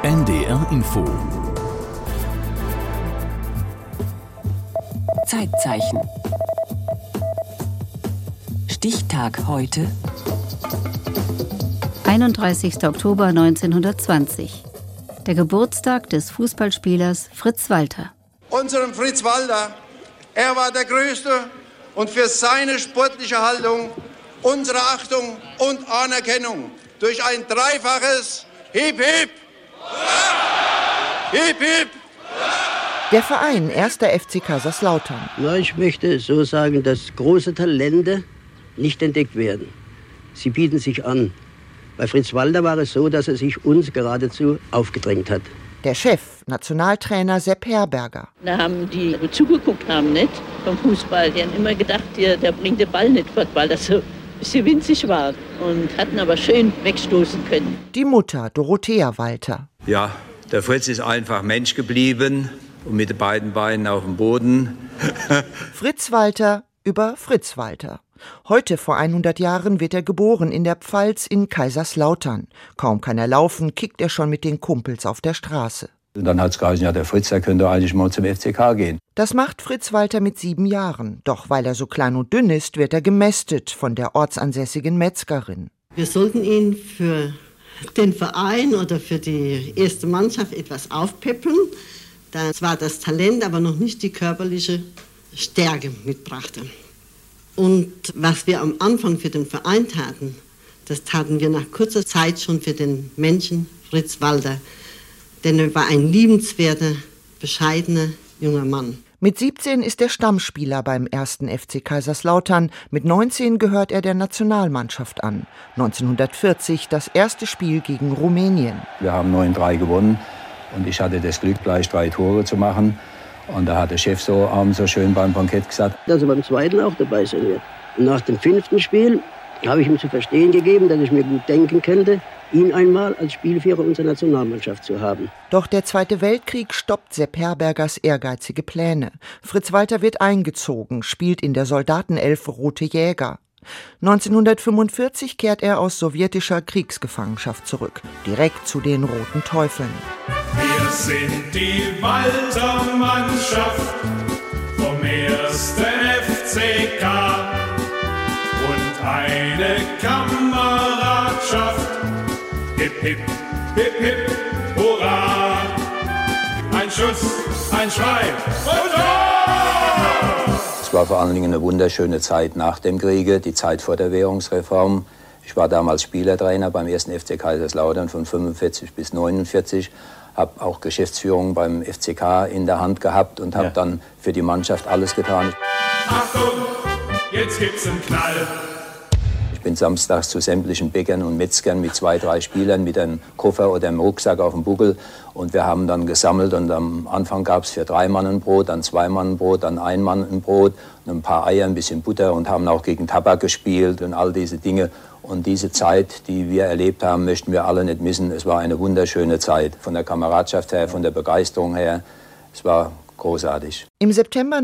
NDR Info. Zeitzeichen. Stichtag heute. 31. Oktober 1920. Der Geburtstag des Fußballspielers Fritz Walter. Unserem Fritz Walter, er war der Größte und für seine sportliche Haltung unsere Achtung und Anerkennung durch ein dreifaches Hip Hip! Hip Hip! Der Verein 1. FC Kaiserslautern. Na, ich möchte so sagen, dass große Talente nicht entdeckt werden. Sie bieten sich an. Bei Fritz Walter war es so, dass er sich uns geradezu aufgedrängt hat. Der Chef, Nationaltrainer Sepp Herberger. Da haben die zugeguckt haben, nicht, vom Fußball. Die haben immer gedacht, der bringt den Ball nicht fort, weil das so ein bisschen winzig war. Und hatten aber schön wegstoßen können. Die Mutter, Dorothea Walter. Ja, der Fritz ist einfach Mensch geblieben und mit den beiden Beinen auf dem Boden. Fritz Walter über Fritz Walter. Heute vor 100 Jahren wird er geboren in der Pfalz in Kaiserslautern. Kaum kann er laufen, kickt er schon mit den Kumpels auf der Straße. Und dann hat es geheißen, ja, der Fritz, der könnte eigentlich mal zum FCK gehen. Das macht Fritz Walter mit 7 Jahren. Doch weil er so klein und dünn ist, wird er gemästet von der ortsansässigen Metzgerin. Wir sollten ihn für den Verein oder für die erste Mannschaft etwas aufpäppeln. Das war das Talent, aber noch nicht die körperliche Stärke mitbrachte. Und was wir am Anfang für den Verein taten, das taten wir nach kurzer Zeit schon für den Menschen Fritz Walter. Denn er war ein liebenswerter, bescheidener junger Mann. Mit 17 ist er Stammspieler beim 1. FC Kaiserslautern. Mit 19 gehört er der Nationalmannschaft an. 1940 das erste Spiel gegen Rumänien. Wir haben 9-3 gewonnen und ich hatte das Glück, gleich 3 Tore zu machen. Und da hat der Chef so abends so schön beim Bankett gesagt, dass er beim zweiten auch dabei sein wird. Und nach dem 5. Spiel habe ich ihm zu verstehen gegeben, dass ich mir gut denken könnte, ihn einmal als Spielführer unserer Nationalmannschaft zu haben. Doch der Zweite Weltkrieg stoppt Sepp Herbergers ehrgeizige Pläne. Fritz Walter wird eingezogen, spielt in der Soldatenelf Rote Jäger. 1945 kehrt er aus sowjetischer Kriegsgefangenschaft zurück, direkt zu den Roten Teufeln. Wir sind die Walter-Mannschaft vom 1. FCK und eine Kameradschaft. Hip, hip, hip, hip, hurra! Ein Schuss, ein Schrei und Tor! Es war vor allen Dingen eine wunderschöne Zeit nach dem Kriege, die Zeit vor der Währungsreform. Ich war damals Spielertrainer beim 1. FC Kaiserslautern von 45 bis 49, habe auch Geschäftsführung beim FCK in der Hand gehabt und habe dann für die Mannschaft alles getan. Achtung, jetzt gibt's einen Knall. Ich bin samstags zu sämtlichen Bäckern und Metzgern mit 2, 3 Spielern mit einem Koffer oder einem Rucksack auf dem Buckel. Und wir haben dann gesammelt und am Anfang gab es für 3 Mann ein Brot, dann 2 Mann ein Brot, dann 1 Mann ein Brot, ein paar Eier, ein bisschen Butter und haben auch gegen Tabak gespielt und all diese Dinge. Und diese Zeit, die wir erlebt haben, möchten wir alle nicht missen. Es war eine wunderschöne Zeit, von der Kameradschaft her, von der Begeisterung her. Es war großartig. Im September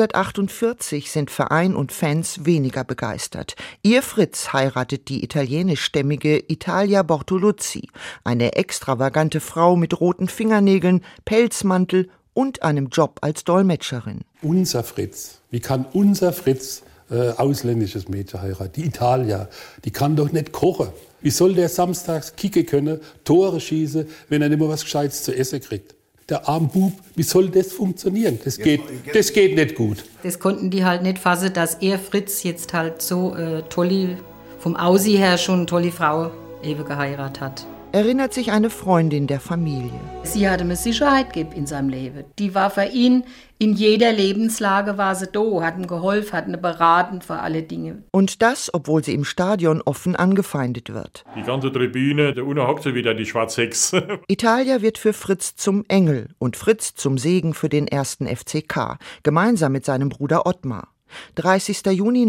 1948 sind Verein und Fans weniger begeistert. Ihr Fritz heiratet die italienischstämmige Italia Bortoluzzi, eine extravagante Frau mit roten Fingernägeln, Pelzmantel und einem Job als Dolmetscherin. Unser Fritz, wie kann unser Fritz ausländisches Mädchen heiraten? Die Italia, die kann doch nicht kochen. Wie soll der samstags kicken können, Tore schießen, wenn er nicht mehr was Gescheites zu essen kriegt? Der arme Bub, wie soll das funktionieren? Das geht nicht gut. Das konnten die halt nicht fassen, dass er Fritz jetzt halt so tolle, vom Aussehen her schon eine tolle Frau eben geheiratet hat. Erinnert sich eine Freundin der Familie. Sie hatte mir Sicherheit gegeben in seinem Leben. Die war für ihn, in jeder Lebenslage war sie da, hat ihm geholfen, hat ihn beraten für alle Dinge. Und das, obwohl sie im Stadion offen angefeindet wird. Die ganze Tribüne, da unten hockt sie wieder, die Schwarzhexe. Italia wird für Fritz zum Engel und Fritz zum Segen für den 1. FCK, gemeinsam mit seinem Bruder Ottmar. 30. Juni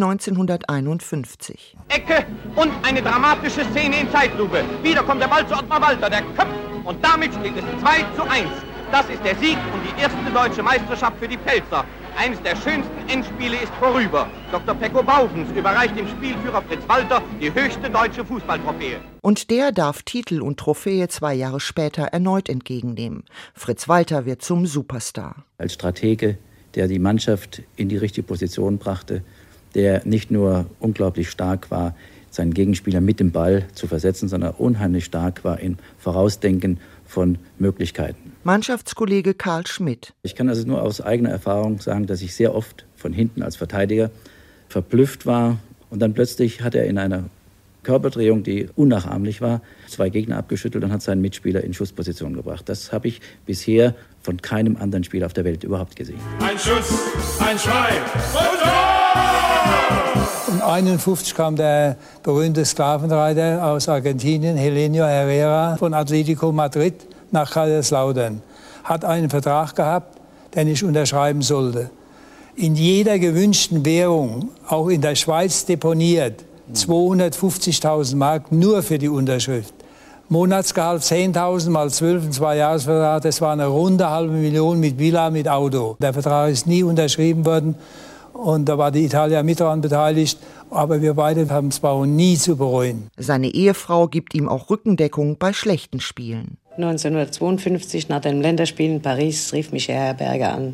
1951. Ecke und eine dramatische Szene in Zeitlupe. Wieder kommt der Ball zu Ottmar Walter, der köpft und damit steht es 2:1. Das ist der Sieg und die erste deutsche Meisterschaft für die Pfälzer. Eines der schönsten Endspiele ist vorüber. Dr. Pecco Baufens überreicht dem Spielführer Fritz Walter die höchste deutsche Fußballtrophäe. Und der darf Titel und Trophäe 2 Jahre später erneut entgegennehmen. Fritz Walter wird zum Superstar. Als Stratege, der die Mannschaft in die richtige Position brachte, der nicht nur unglaublich stark war, seinen Gegenspieler mit dem Ball zu versetzen, sondern unheimlich stark war im Vorausdenken von Möglichkeiten. Mannschaftskollege Karl Schmidt. Ich kann also nur aus eigener Erfahrung sagen, dass ich sehr oft von hinten als Verteidiger verblüfft war und dann plötzlich hat er in einer Körperdrehung, die unnachahmlich war, 2 Gegner abgeschüttelt und hat seinen Mitspieler in Schussposition gebracht. Das habe ich bisher von keinem anderen Spieler auf der Welt überhaupt gesehen. Ein Schuss, ein Schrei und Tor! Um 1951 kam der berühmte Sklavenreiter aus Argentinien, Helenio Herrera, von Atletico Madrid nach Kaiserslautern. Hat einen Vertrag gehabt, den ich unterschreiben sollte. In jeder gewünschten Währung, auch in der Schweiz deponiert, 250.000 Mark nur für die Unterschrift. Monatsgehalt 10.000 mal 12, ein 2-Jahres-Vertrag, das war eine runde $500.000 mit Villa, mit Auto. Der Vertrag ist nie unterschrieben worden und da war die Italia mit daran beteiligt, aber wir beide haben es auch nie zu bereuen. Seine Ehefrau gibt ihm auch Rückendeckung bei schlechten Spielen. 1952 nach dem Länderspiel in Paris rief mich Herr Herberger an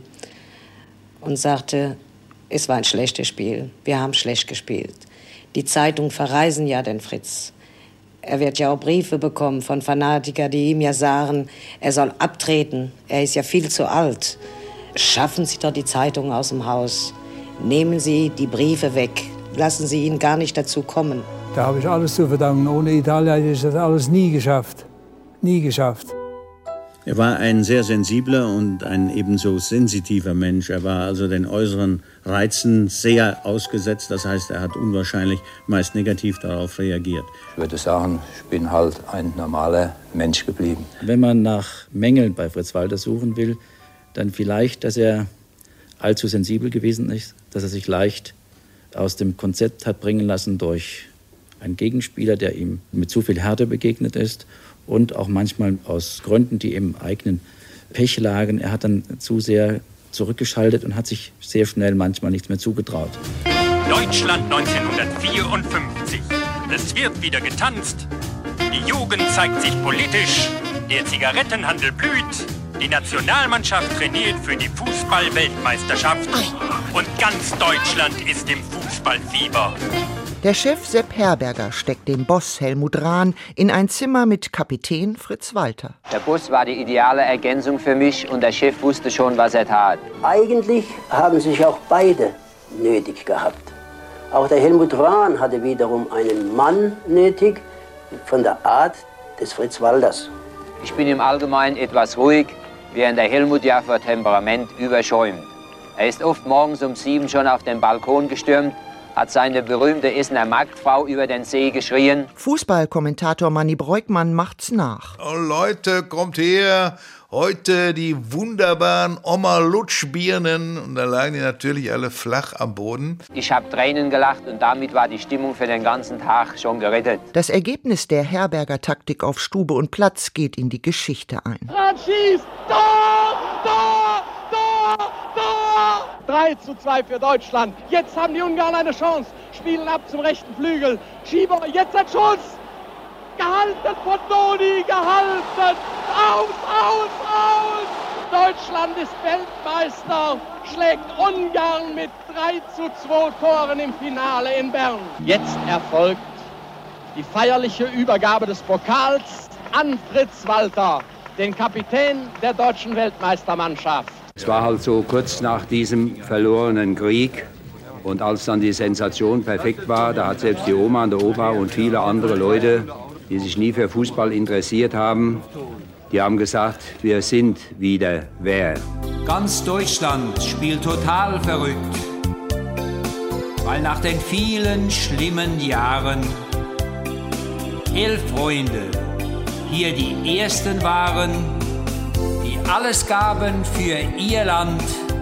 und sagte, es war ein schlechtes Spiel, wir haben schlecht gespielt. Die Zeitungen verreisen ja den Fritz. Er wird ja auch Briefe bekommen von Fanatikern, die ihm ja sagen, er soll abtreten, er ist ja viel zu alt. Schaffen Sie doch die Zeitungen aus dem Haus. Nehmen Sie die Briefe weg, lassen Sie ihn gar nicht dazu kommen. Da habe ich alles zu verdanken. Ohne Italien hätte ich das alles nie geschafft. Nie geschafft. Er war ein sehr sensibler und ein ebenso sensitiver Mensch. Er war also den äußeren Reizen sehr ausgesetzt. Das heißt, er hat unwahrscheinlich meist negativ darauf reagiert. Ich würde sagen, ich bin halt ein normaler Mensch geblieben. Wenn man nach Mängeln bei Fritz Walter suchen will, dann vielleicht, dass er allzu sensibel gewesen ist, dass er sich leicht aus dem Konzept hat bringen lassen durch einen Gegenspieler, der ihm mit zu viel Härte begegnet ist und auch manchmal aus Gründen, die im eigenen Pech lagen. Er hat dann zu sehr zurückgeschaltet und hat sich sehr schnell manchmal nichts mehr zugetraut. Deutschland 1954. Es wird wieder getanzt. Die Jugend zeigt sich politisch. Der Zigarettenhandel blüht. Die Nationalmannschaft trainiert für die Fußball-Weltmeisterschaft. Und ganz Deutschland ist im Fußballfieber. Der Chef Sepp Herberger steckt den Boss Helmut Rahn in ein Zimmer mit Kapitän Fritz Walter. Der Boss war die ideale Ergänzung für mich und der Chef wusste schon, was er tat. Eigentlich haben sich auch beide nötig gehabt. Auch der Helmut Rahn hatte wiederum einen Mann nötig, von der Art des Fritz Walters. Ich bin im Allgemeinen etwas ruhig, während der Helmut ja vor Temperament überschäumt. Er ist oft morgens um 7 schon auf den Balkon gestürmt, hat seine berühmte Essener Marktfrau über den See geschrien. Fußballkommentator Manni Breukmann macht's nach. Oh Leute, kommt her, heute die wunderbaren Oma-Lutsch-Birnen. Und da lagen die natürlich alle flach am Boden. Ich habe Tränen gelacht und damit war die Stimmung für den ganzen Tag schon gerettet. Das Ergebnis der Herberger Taktik auf Stube und Platz geht in die Geschichte ein. Rahn schießt! Tor! Tor! Tor! Tor! 3:2 für Deutschland. Jetzt haben die Ungarn eine Chance. Spielen ab zum rechten Flügel. Schieber, jetzt ein Schuss. Gehalten von Doni, gehalten. Aus! Deutschland ist Weltmeister. Schlägt Ungarn mit 3:2 Toren im Finale in Bern. Jetzt erfolgt die feierliche Übergabe des Pokals an Fritz Walter, den Kapitän der deutschen Weltmeistermannschaft. Es war halt so kurz nach diesem verlorenen Krieg und als dann die Sensation perfekt war, da hat selbst die Oma und der Opa und viele andere Leute, die sich nie für Fußball interessiert haben, die haben gesagt, wir sind wieder wer. Ganz Deutschland spielt total verrückt, weil nach den vielen schlimmen Jahren 11 Freunde hier die Ersten waren, die alles gaben für ihr Land.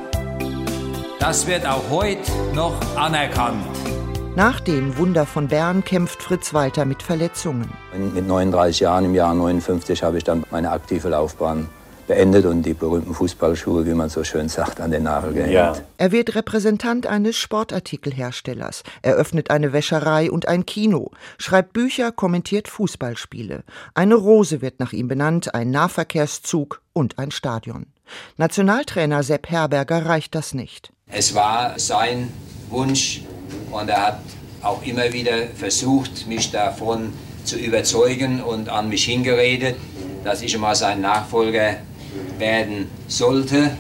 Das wird auch heute noch anerkannt. Nach dem Wunder von Bern kämpft Fritz Walter mit Verletzungen. Mit 39 Jahren im Jahr 59 habe ich dann meine aktive Laufbahn beendet und die berühmten Fußballschuhe, wie man so schön sagt, an den Nagel gehängt. Ja. Er wird Repräsentant eines Sportartikelherstellers, eröffnet eine Wäscherei und ein Kino, schreibt Bücher, kommentiert Fußballspiele. Eine Rose wird nach ihm benannt, ein Nahverkehrszug und ein Stadion. Nationaltrainer Sepp Herberger reicht das nicht. Es war sein Wunsch und er hat auch immer wieder versucht, mich davon zu überzeugen und an mich hingeredet, dass ich mal sein Nachfolger werden sollte.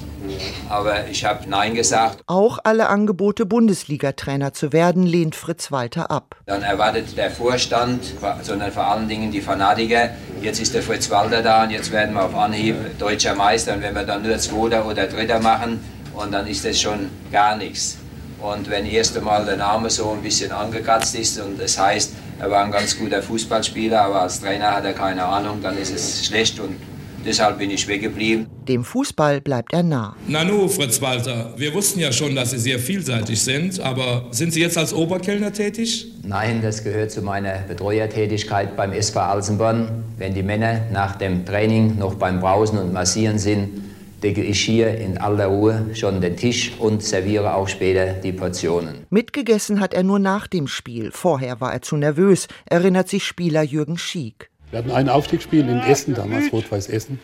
Aber ich habe Nein gesagt. Auch alle Angebote, Bundesliga-Trainer zu werden, lehnt Fritz Walter ab. Dann erwartet der Vorstand, sondern vor allen Dingen die Fanatiker, jetzt ist der Fritz Walter da und jetzt werden wir auf Anhieb deutscher Meister. Und wenn wir dann nur Zweiter oder Dritter machen, und dann ist das schon gar nichts. Und wenn erst einmal der Name so ein bisschen angekratzt ist und es heißt, er war ein ganz guter Fußballspieler, aber als Trainer hat er keine Ahnung, dann ist es schlecht und deshalb bin ich weggeblieben. Dem Fußball bleibt er nah. Nanu, Fritz Walter, wir wussten ja schon, dass Sie sehr vielseitig sind, aber sind Sie jetzt als Oberkellner tätig? Nein, das gehört zu meiner Betreuertätigkeit beim SV Alsenborn. Wenn die Männer nach dem Training noch beim Brausen und Massieren sind, decke ich hier in aller Ruhe schon den Tisch und serviere auch später die Portionen. Mitgegessen hat er nur nach dem Spiel. Vorher war er zu nervös, erinnert sich Spieler Jürgen Schiek. Wir hatten ein Aufstiegsspiel in Essen, damals Rot-Weiß Essen.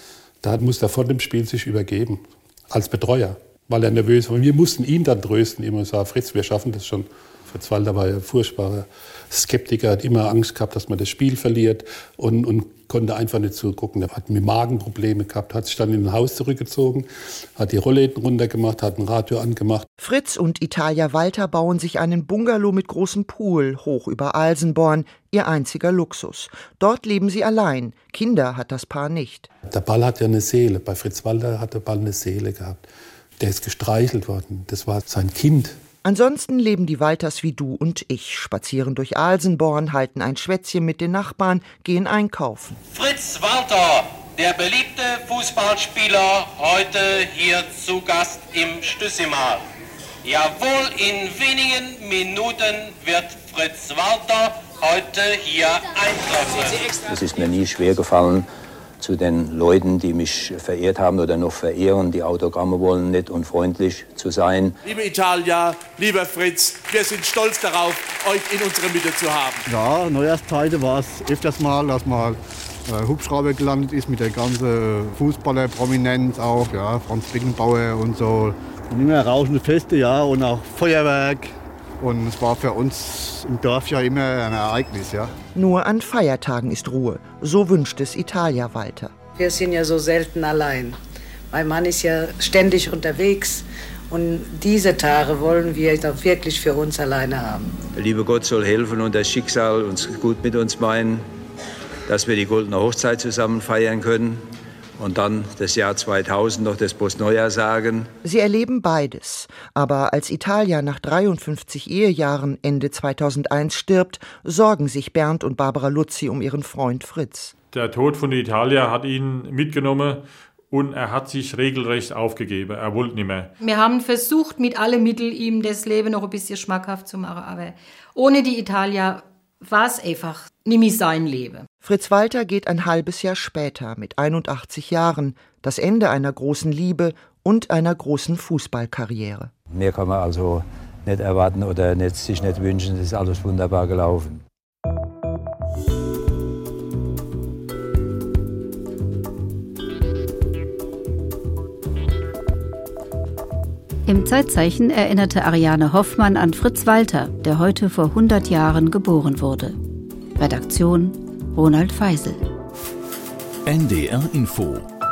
Da musste er vor dem Spiel sich übergeben, als Betreuer, weil er nervös war. Wir mussten ihn dann trösten, immer sagen, Fritz, wir schaffen das schon. Fritz Walter war ja furchtbarer Skeptiker, hat immer Angst gehabt, dass man das Spiel verliert und konnte einfach nicht zugucken. Er hat mit Magenprobleme gehabt, hat sich dann in ein Haus zurückgezogen, hat die Rollläden runtergemacht, hat ein Radio angemacht. Fritz und Italia Walter bauen sich einen Bungalow mit großem Pool hoch über Alsenborn, ihr einziger Luxus. Dort leben sie allein. Kinder hat das Paar nicht. Der Ball hat ja eine Seele. Bei Fritz Walter hat der Ball eine Seele gehabt. Der ist gestreichelt worden. Das war sein Kind. Ansonsten leben die Walters wie du und ich, spazieren durch Alsenborn, halten ein Schwätzchen mit den Nachbarn, gehen einkaufen. Fritz Walter, der beliebte Fußballspieler, heute hier zu Gast im Stüssimal. Jawohl, in wenigen Minuten wird Fritz Walter heute hier eintreffen. Es ist mir nie schwer gefallen, zu den Leuten, die mich verehrt haben oder noch verehren, die Autogramme wollen, nett und freundlich zu sein. Liebe Italia, lieber Fritz, wir sind stolz darauf, euch in unserer Mitte zu haben. Ja, Neujahrszeiten war es öfters mal, dass mal Hubschrauber gelandet ist mit der ganzen Fußballer-Prominenz auch, ja, Franz Beckenbauer und so. Und immer rauschende Feste, ja, und auch Feuerwerk. Und es war für uns im Dorf ja immer ein Ereignis, ja. Nur an Feiertagen ist Ruhe. So wünscht es Italia Walter. Wir sind ja so selten allein. Mein Mann ist ja ständig unterwegs. Und diese Tage wollen wir doch wirklich für uns alleine haben. Der liebe Gott soll helfen und das Schicksal uns gut mit uns meinen, dass wir die goldene Hochzeit zusammen feiern können. Und dann das Jahr 2000 noch das Postneujahr sagen. Sie erleben beides. Aber als Italia nach 53 Ehejahren Ende 2001 stirbt, sorgen sich Bernd und Barbara Luzzi um ihren Freund Fritz. Der Tod von Italia hat ihn mitgenommen und er hat sich regelrecht aufgegeben. Er wollte nicht mehr. Wir haben versucht, mit allen Mitteln ihm das Leben noch ein bisschen schmackhaft zu machen. Aber ohne die Italia war es einfach nicht mehr sein Leben. Fritz Walter geht ein halbes Jahr später mit 81 Jahren, das Ende einer großen Liebe und einer großen Fußballkarriere. Mehr kann man also nicht erwarten oder sich nicht wünschen, es ist alles wunderbar gelaufen. Im Zeitzeichen erinnerte Ariane Hoffmann an Fritz Walter, der heute vor 100 Jahren geboren wurde. Redaktion Ronald Feisel. NDR Info